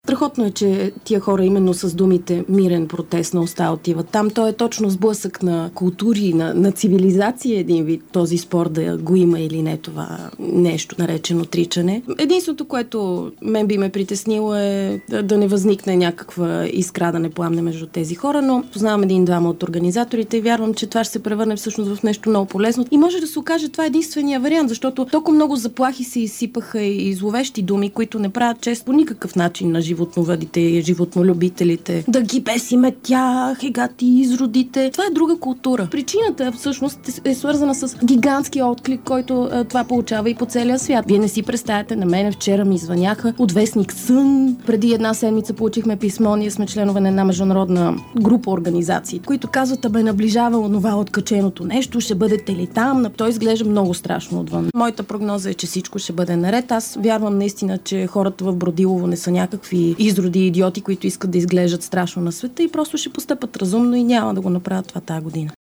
Страхотно е, че тия хора именно с думите мирен протест на уста отиват там. То е точно сблъсък на култури, на цивилизация един вид този спор да го има или не това нещо наречено отричане. Единството, което мен би ме притеснило е да не възникне някаква искра, да не пламне между тези хора, но познавам един-двама от организаторите и вярвам, че това ще се превърне всъщност в нещо много полезно. И може да се окаже това единствения вариант, защото толкова много заплахи се изсипаха и зловещи думи, които не правят чест по никакъв начин на животновъдите и животнолюбителите. Да ги бесиме тях, егати изродите. Това е друга култура. Причината всъщност е свързана с гигантския отклик, който това получава и по целия свят. Вие не си представяте, на мен вчера ми звъняха от вестник Сън. Преди една седмица получихме писмо, ние сме членове на една международна група организации, които казват, абе наближава онова откаченото нещо, ще бъдете ли там? Той изглежда много страшно отвън. Моята прогноза е, че всичко ще бъде наред. Аз вярвам наистина, че хората в Бродилово не са някакви изроди идиоти, които искат да изглеждат страшно на света и просто ще постъпат разумно и няма да го направят това тази година.